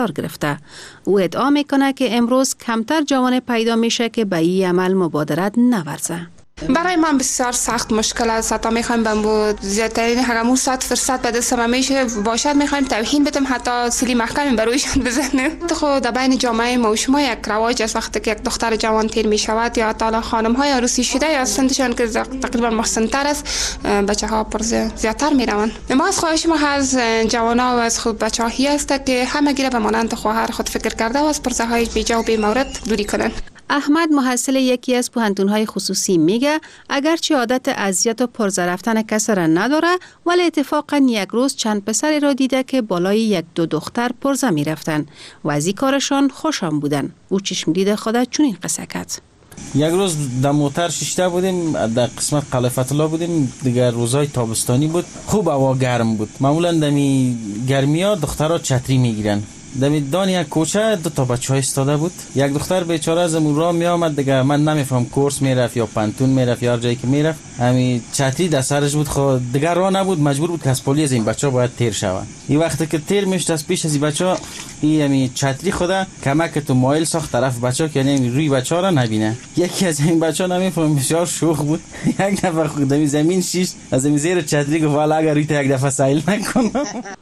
گرفته. او ادعا میکنه که امروز کمتر جوان پیدا میشه که به این عمل مبادرت نورزه. برای من بسیار سخت مشکل است. حتی میخوایم به زیادترین هرمون ساعت فرصت به دست ما میشه باشد میخوایم توهین بدیم، حتی سیلی محکمی برویشان بزنیم. خود در بین جامعه ما و شما یک رواج است وقتی که یک دختر جوان تیر میشود یا حتی خانم های عروسی شده یا سنشان که تقریبا محسن‌تر است، بچه ها پر زیادتر میروند. ما از خواهش ما از جوانا و از خود بچه هایی است که همه گیره به مانند خواهر خود فکر کرده و از پرسه های بیجا و بی مورد دوری کنند. احمد محصل یکی از پوهنتون‌های خصوصی میگه اگرچه عادت اذیت و پرزه رفتن کسی را نداره، ولی اتفاقا یک روز چند پسری را دیده که بالای یک دو دختر پرزه میرفتن و از این کارشان خوشم بودن. او چشم دید خودش چنین قصه کرد. یک روز در موتر شیشته بودیم، در قسمت قلعه فتح‌الله بودیم، دیگر روزهای تابستانی بود، خوب هوا گرم بود. معمولا دمی گرمیا دخترها چتری میگیرن. در دان یک کوچه دو تا بچه ها استاده بود. یک دختر بیچاره از امون راه می آمد، دیگه من نمیفهم کورس میرفت یا پنتون میرفت یا هر جایی که میرفت، همین چتری در سرش بود. خود دیگه راه نبود، مجبور بود که از پلی از این بچه ها باید تیر شوند. این وقتی که تیر میشد از پیش از این بچه ها، این چتری خدا کمک تو مایل ساخت طرف بچه ها که یعنی روی بچه ها را نبینه. یکی از این بچه ها نمیفهم بسیار شوخ بود، یک دفعه خود زمین شیش از زیر چتری گفت والا اگر روی تا یک دفعه سیل نکنم.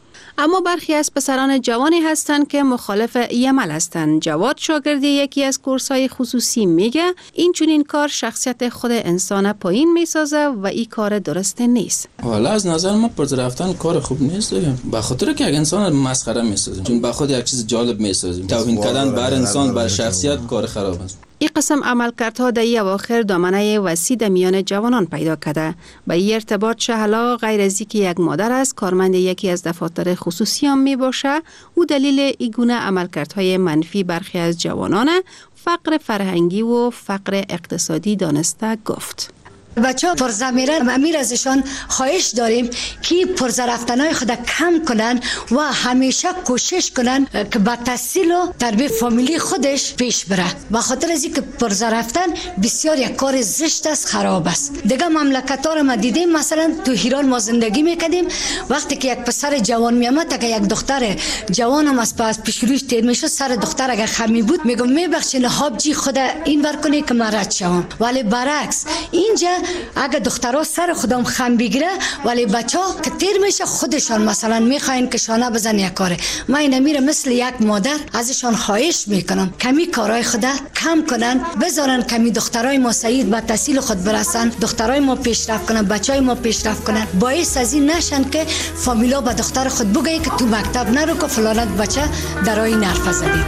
اما برخی از پسران جوانی هستند که مخالف این عمل هستند. جواد شاگردی یکی از کورس‌های خصوصی میگه این چنین کار شخصیت خود انسان پایین میسازه و این کار درست نیست. والا از نظر ما پرزه رفتن کار خوب نیست دیگه، به خاطر که یک انسان مسخره میسازیم، چون به خود یک چیز جالب میسازیم. توهین کردن بر انسان بر شخصیت کار خراب است. این قسم عملکردها در اواخر دامنه وسیع در میان جوانان پیدا کرده. به این ارتباط شهلا غیر از اینکه یک مادر است، کارمند یکی از دفاتر خصوصی هم می باشه. او دلیل این گونه عملکردهای منفی برخی از جوانان فقر فرهنگی و فقر اقتصادی دانسته گفت. بچه‌ها پرزه میرن، امیر ازشان خواهش داریم که پرزه رفتنهای خود کم کنن و همیشه کوشش کنن که با تحصیل و تربیت فامیلی خودش پیش بره. به خاطر از اینکه پرزه رفتن بسیار یک کار زشت است، خراب است. دیگه مملکت‌ها رو ما دیدیم، مثلا تو ایران ما زندگی میکردیم، وقتی که یک پسر جوان میامد اگه یک دختر جوان هم از پیش روش تیر میشد، سر دختر اگه خمی بود میگم میبخشین حاجی خود این ور کنی که من رد شوم. ولی برعکس اینجا اگه دخترها سر خودم خم بگیره، ولی بچه‌ها که تیر میشه خودشان مثلا میخواین که شانه بزن یک کاره. من این میره مثل یک مادر ازشان خواهش میکنم کمی کارهای خود کم کنن، بذارن کمی دخترای ما سعید به تحصیل خود برسن، دخترای ما پیشرفت کنن، بچهای ما پیشرفت کنن، باعث از این نشن که فامیلا به دختر خود بگه که تو مکتب نرو که فلانت بچه درای نرفه زدیده.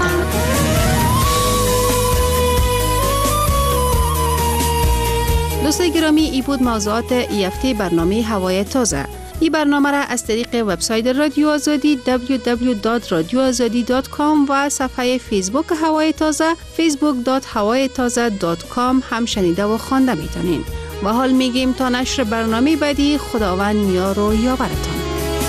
دوستان گرامی، ای بود موضوعات ای هفته برنامه هوای تازه. این برنامه را از طریق وبسایت رادیو آزادی www.radioazadi.com و صفحه فیسبوک هوای تازه facebook.hawaytaza.com هم شنیده و خوانده میتونین. و حال میگیم تا نشر برنامه بعدی، خداوند یار و یاورتان.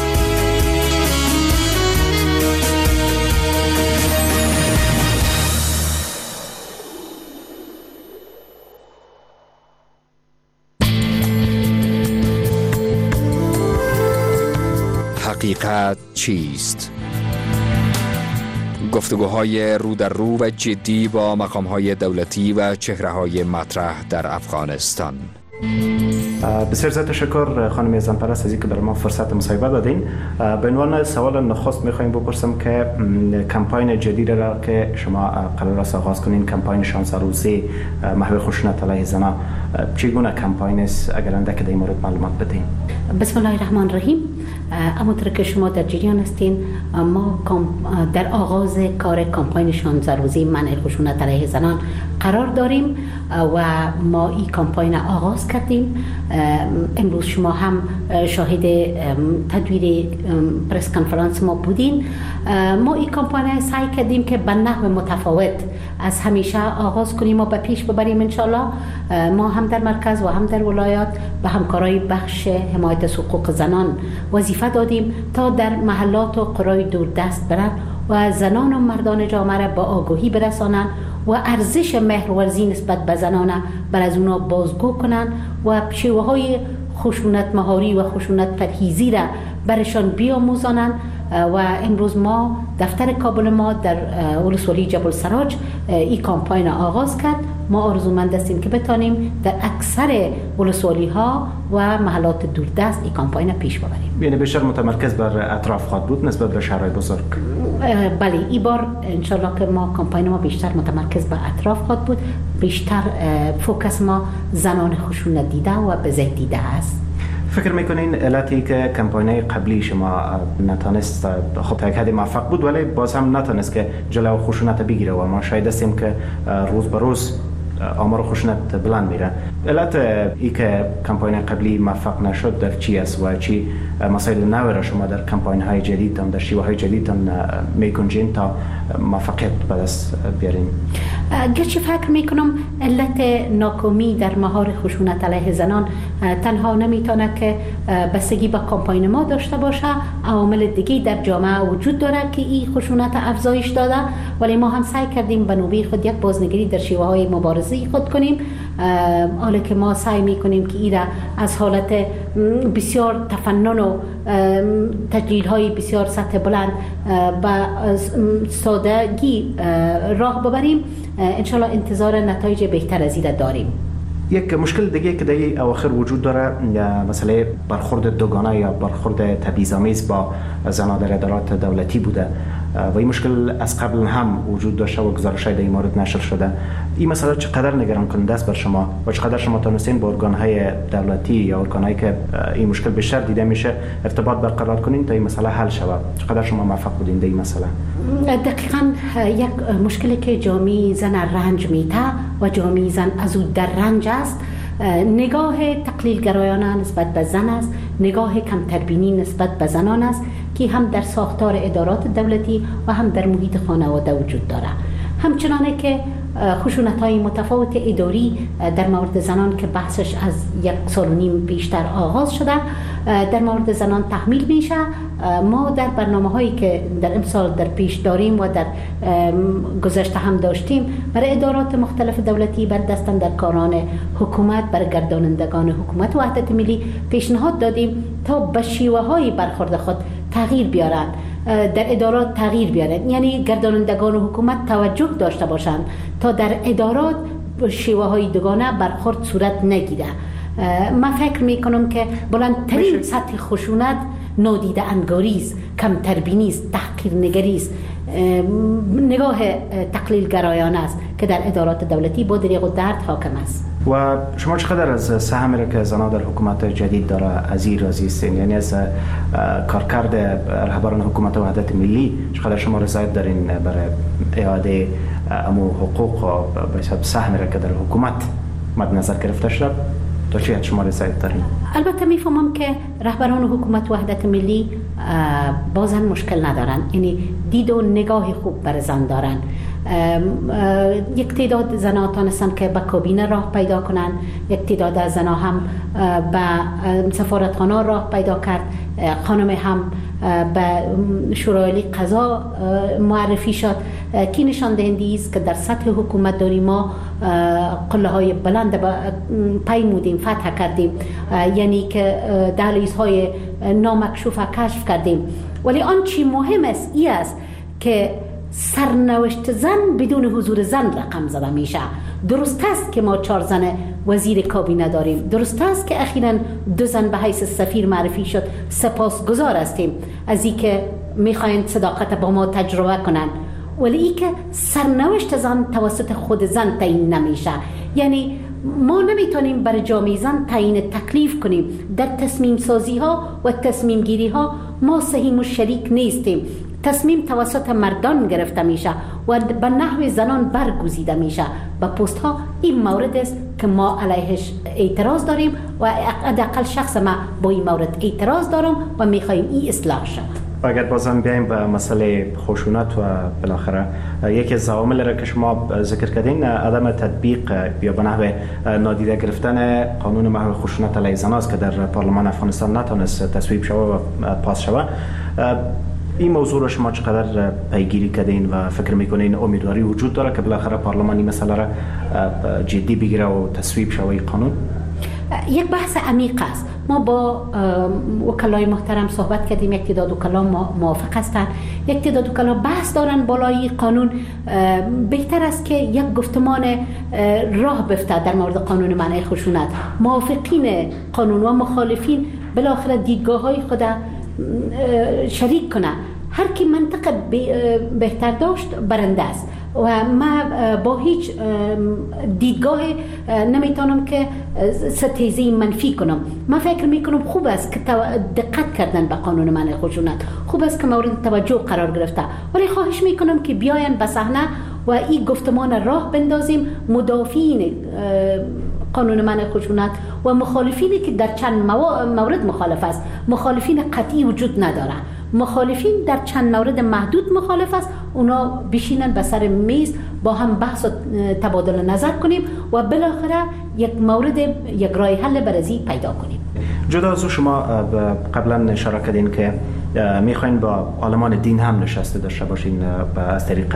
حقیقت چیست؟ گفتگوهای رو در رو و جدی با مقام‌های دولتی و چهره‌های مطرح در افغانستان. بسیار زیاد تشکر خانم زنپرست از اینکه برای ما فرصت مصاحبه دادین. به عنوان سوال نخست می‌خوایم بپرسم که کمپاین جدید را که شما قرار است آغاز کنین، کمپاین 16 روزه محو خشونت علیه زنان، چگونه کمپاین است؟ اگر اندک در این مورد معلومات بدین. بسم الله الرحمن الرحیم. همونطور که شما در جریان هستین، ما در آغاز کار کمپاین 16 روزه منع خشونت علیه زنان قرار داریم و ما این کمپاین آغاز کردیم. امروز شما هم شاهد تدویر پرس کنفرانس ما بودین. ما این کمپاین سعی کردیم که به نحو متفاوت از همیشه آغاز کنیم و به پیش ببریم انشالله. ما هم در مرکز و هم در ولایات به همکارای بخش حمایت حقوق زنان وظیفه دادیم تا در محلات و قرای دوردست برن و زنان و مردان جامعه را با آگاهی برسانن و ارزش مهرورزی نسبت به زنان بر از اونا بازگو کنن و شیوه های خشونت مهاری و خشونت پرهیزی را برشان بیاموزانن و امروز ما دفتر کابل ما در ولسوالی جبل سراج این کامپاین آغاز کرد. ما آرزومند هستیم که بتانیم در اکثر ولسوالی ها و محلات دوردست این کامپاین پیش ببریم. یعنی بیشتر متمرکز بر اطراف خواهد بود نسبت به شهرهای بزرگ؟ بله، این بار انشالله که ما کامپاین ما بیشتر متمرکز به اطراف خواهد بود. بیشتر فوکس ما زنان خشونت دیده و بزه دیده است. فکر میکنین علتی که کمپاین‌های قبلی شما نتانست خب تا یک حدی موفق بود ولی باز هم نتانست که جلو خشونت بگیره و ما شاهد هستیم که روز به روز آمار خشونت بلند میره. علت ای که کمپاین قبلی موفق نشد در چی است و چی مسائل نو را شما در کمپاین های جدیدتان در شیوه های جدیدتان میکنجین تا موفقیت به دست بیارین؟ گرچه فکر میکنم علت ناکامی در مهار خشونت علیه زنان تنها نمیتونه که بستگی به کمپاین ما داشته باشه. عوامل دیگه در جامعه وجود داره که این خشونت افزایش داده، ولی ما هم سعی کردیم به نوبه خود یک بازنگری در شیوه های مبارزه خود کنیم. حالا که ما سعی میکنیم که این از حالت بسیار تفنن و تجلیل های بسیار سطح بلند و سادگی راه ببریم. انشالله انتظار نتایج بهتر از این داریم. یک مشکل دیگه که در اواخر وجود داره مسئله برخورد دوگانه یا برخورد تبعیض‌آمیز با زنان در ادارات دولتی بوده و این مشکل از قبل هم وجود داشته و گزارش‌های در این مورد نشر شده. این مسئله چقدر نگران کننده است بر شما و چقدر شما تونستین با ارگان‌های دولتی یا ارگان‌هایی که این مشکل بیشتر دیده میشه ارتباط برقرار کنین تا این مسئله حل شود؟ چقدر شما موفق بودین در این مسئله؟ دقیقاً یک مشکلی که جامعه زن رنج میده و جامعه زن از او در رنج است، نگاه تقلیل‌گرایانه نسبت به زن است، نگاه کمتربینی نسبت به زنان است که هم در ساختار ادارات دولتی و هم در محیط خانواده وجود داره. همچنانه که خشونت‌های متفاوت اداری در مورد زنان که بحثش از 1.5 سال بیشتر آغاز شده در مورد زنان تحمیل میشه. ما در برنامه‌هایی که در امسال در پیش داریم و در گذشته هم داشتیم برای ادارات مختلف دولتی، بر دستاندرکاران حکومت، بر گردانندگان حکومت وحدت ملی پیشنهاد دادیم تا به شیوه‌های برخورد خود تغییر بیارن، در ادارات تغییر بیارن. یعنی گردانندگان حکومت توجه داشته باشند تا در ادارات شیوه‌های دوگانه برخورد صورت نگیره. من فکر میکنم که بلندترین سطح خشونت نادیده انگاری است، کمتربینی است، تحقیر نگری است، نگاه تقلیل گرایانه است که در ادارات دولتی با دریغ و درد حاکم است. و شما چقدر از سهمی را که زنان در حکومت جدید داره از این راضی هستین؟ یعنی از کارکرد رهبران حکومت وحدت ملی چقدر شما رضایت دارین برای اعاده امو حقوق و به حساب سهمی را که در حکومت مد نظر گرفته شده تا چه حد شما رضایت دارین؟ البته میفهمم که رهبران حکومت وحدت ملی بازن مشکل ندارن، یعنی دید و نگاه خوب بر زن دارن. یک تعداد زنها تانستن که به کابینه راه پیدا کنن، یک تعداد از زنها هم به سفارتخانه راه پیدا کرد، خانم هم به شورای قضا معرفی شد که نشان دهنده است که در سطح حکومت داری ما قله های بلند پیمودیم، فتح کردیم، یعنی که دهلیزهای نامکشوف کشف کردیم. ولی آنچه مهم است این است که سرنوشت زن بدون حضور زن رقم زده میشه. درست است که ما 4 زن وزیر کابینه داریم، درست است که اخیراً 2 زن به حیث سفیر معرفی شد، سپاسگزار هستیم از این که میخواین صداقت با ما تجربه کنن، ولی این که سرنوشت زن توسط خود زن تعیین نمیشه. یعنی ما نمیتونیم برای جامعه زن تعیین تکلیف کنیم در تصمیم سازی ها و تصمیم گیری ها. ما سهیم و شریک نیستیم. تصمیم توسط مردان گرفته میشه و به نحو زنان برگزیده میشه. به پست ها این مورد است که ما علیهش اعتراض داریم و حداقل شخص ما با این مورد اعتراض دارم و میخوایم این اصلاح شد. اگر بازم بیایم به مسئله خشونت و بالاخره یکی از عوامل را که شما ذکر کردین عدم تطبیق یا به نحو نادیده گرفتن قانون محو خشونت علیه زنان است که در پارلمان افغانستان نتونست تصویب شود و پاس شود. این موضوع را شما چقدر پیگیری کردین و فکر میکنین امیدواری وجود داره که بالاخره پارلمان این مسئله را جدی بگیره و تصویب شود این قانون؟ یک بحث عمیق است. ما با وکلای محترم صحبت کردیم، یک تعداد وکلا موافق هستند، یک تعداد وکلا بحث دارن بالای قانون. بهتر است که یک گفتمان راه بفته در مورد قانون منع خشونت. موافقین قانون و مخالفین بالاخره دیدگاه‌های خود شریک کنه. هر کی منطق بهتر داشت برنده است و ما با هیچ دیدگاه نمیتونم که ستیزی منفی کنم. من فکر میکنم خوب است که دقت کردن به قانون منع خشونت، خوب است که مورد توجه قرار گرفته، ولی خواهش میکنم که بیاین به صحنه و این گفتمان راه بندازیم. مدافعین قانون منع خشونت و مخالفینی که در چند مورد مخالف است، مخالفین قطعی وجود نداره، مخالفین در چند مورد محدود مخالف است، اونا بشینن به سر میز با هم بحث و تبادل نظر کنیم و بالاخره یک مورد، یک راه حل برازی پیدا کنیم. جدا از شما قبلا اشاره کردین که میخواین با عالمان دین هم نشسته داشته باشین از طریق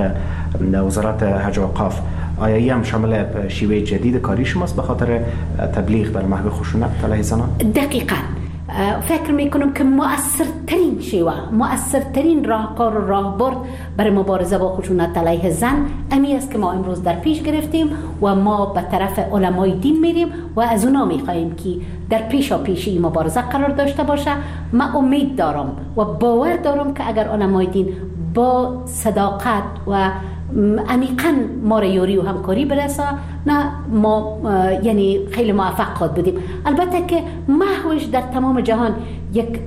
وزارت حج و اوقاف. آیا این هم شامل شیوه جدید کاری شماست به خاطر تبلیغ در محو خشونت علیه زنان؟ دقیقاً فکر میکنم که مؤثرترین شیوه، مؤثرترین راهکار و راهبرد برای مبارزه با خشونت علیه زن امی است که ما امروز در پیش گرفتیم و ما به طرف علمای دین میریم و از اونا میخواهیم که در پیشی این مبارزه قرار داشته باشه. من امید دارم و باور دارم که اگر علمای دین با صداقت و عمیقاً ما را یاری و همکاری برسه، نه ما یعنی خیلی موفق خواهد بودیم. البته که محوش در تمام جهان یک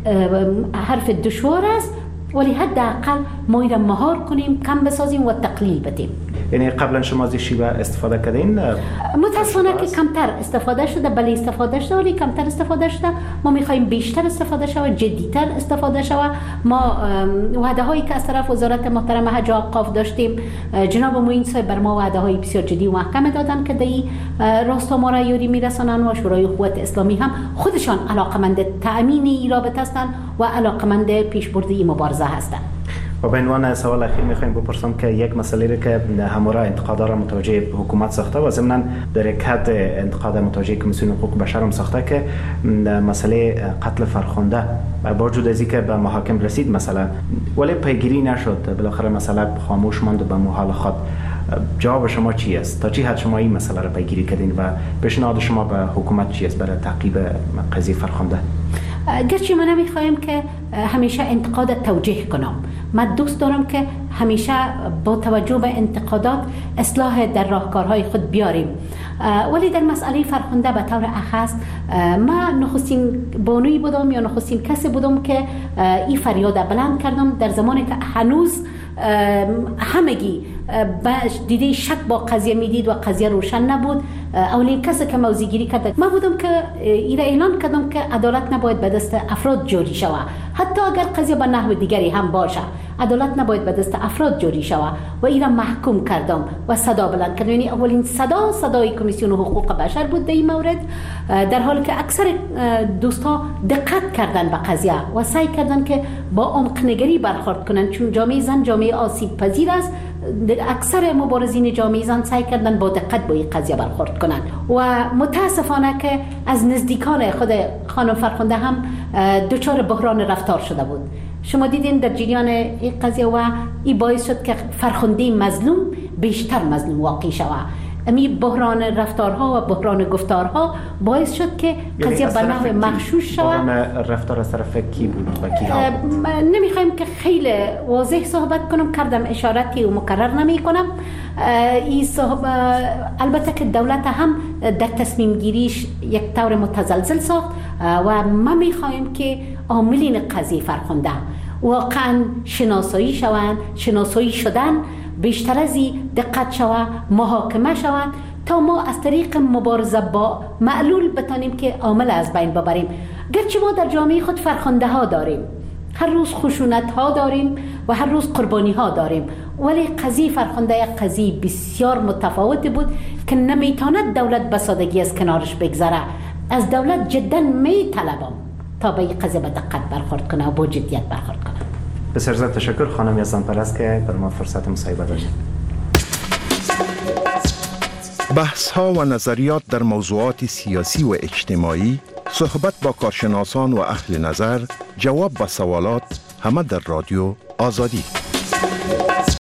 حرف دشوار است، ولی حداقل ما این را مهار کنیم، کم بسازیم و تقلیل بدیم. یعنی قبلا شما از شیوه استفاده کردین؟ متاسفانه که کمتر استفاده شده، بله استفاده شده ولی کمتر استفاده شده. ما میخوایم بیشتر استفاده شود، جدیتر استفاده شود. ما وعده هایی که از طرف وزارت محترم حج و اوقاف داشتیم، جناب معین صاحب بر ما وعده های بسیار جدی و محکم دادن که در راستا ما را یاری میرسانن و شورای قوت اسلامی هم خودشان علاقمند تأمین این رابطه هستند و علاقمند پیشبرد این مبارزه هستند. و به عنوان سوال اخیر میخوایم بپرسم که یک مسئله رو که همواره انتقادا را متوجه حکومت ساخته و ضمن در یک حد انتقاد متوجه کمیسیون حقوق بشر هم ساخته که مسئله قتل فرخنده با وجود از اینکه به محاکم رسید مثلا ولی پیگیری نشد، بالاخره مسئله خاموش ماند به محال خود. جواب شما چی است؟ تا چی حد شما این مسئله را پیگیری کردین و پیشنهاد شما به حکومت چی است برای تعقیب قضیه فرخنده؟ گرچه من نمیخوایم که همیشه انتقاد توجیه کنم، من دوست دارم که همیشه با توجه به انتقادات اصلاح در راهکارهای خود بیاریم. ولی در مسئله فرخنده به طور اخص من نخستین بانوی بودم یا نخستین کسی بودم که این فریاد بلند کردم در زمانی که هنوز همگی دیده شک با قضیه میدید و قضیه روشن نبود. اولین کسی که موضع‌گیری کرد من بودم که ایره اعلان کردم که عدالت نباید به دست افراد جاری شود، حتی اگر قضیه به نحو دیگری هم باشه عدالت نباید به دست افراد جاری شود و ایره محکوم کردم و صدا بلند کردم. یعنی اولین صدای کمیسیون حقوق بشر بود در این مورد، در حالی که اکثر دوستا دقت کردن به قضیه و سعی کردن که با عمق نگری برخورد کنن، چون جامعه زن جامعه آسیب پذیر است. اکثر مبارزین جامعه زن سعی کردن با دقت با این قضیه برخورد کنن و متاسفانه که از نزدیکان خود خانم فرخنده هم دچار بحران رفتار شده بود. شما دیدین در جریان این قضیه و این باعث شد که فرخنده مظلوم بیشتر مظلوم واقع شود. امی بحران رفتارها و بحران گفتارها باعث شد که قضیه به نحو مغشوش شود. بحران رفتار از طرف کی بود و کی ها؟ نمیخوایم که خیلی واضح صحبت کنم، کردم اشارتی و مکرر نمی کنم. البته که دولت هم در تصمیم گیریش یک طور متزلزل ساخت و ما میخوایم که عاملین قضیه فرخنده واقعا شناسایی شوند، شناسایی شدن بیشتر از این دقت شود، محاکمه شود تا ما از طریق مبارزه با معلول بتانیم که عامل از بین ببریم. گرچه ما در جامعه خود فرخنده ها داریم، هر روز خشونت ها داریم و هر روز قربانی ها داریم، ولی قضیه فرخنده یک قضیه بسیار متفاوت بود که نمیتواند دولت به سادگی از کنارش بگذره. از دولت جدا میطلبم تا به این قضیه به دقت برخورد کنه و با جدیت برخورد کنه. بسیار زیاد تشکر خانم یزدان پرست که بر ما فرصت مصاحبه دادید. بحث ها و نظریات در موضوعات سیاسی و اجتماعی، صحبت با کارشناسان و اهل نظر، جواب به سوالات، همه در رادیو آزادی.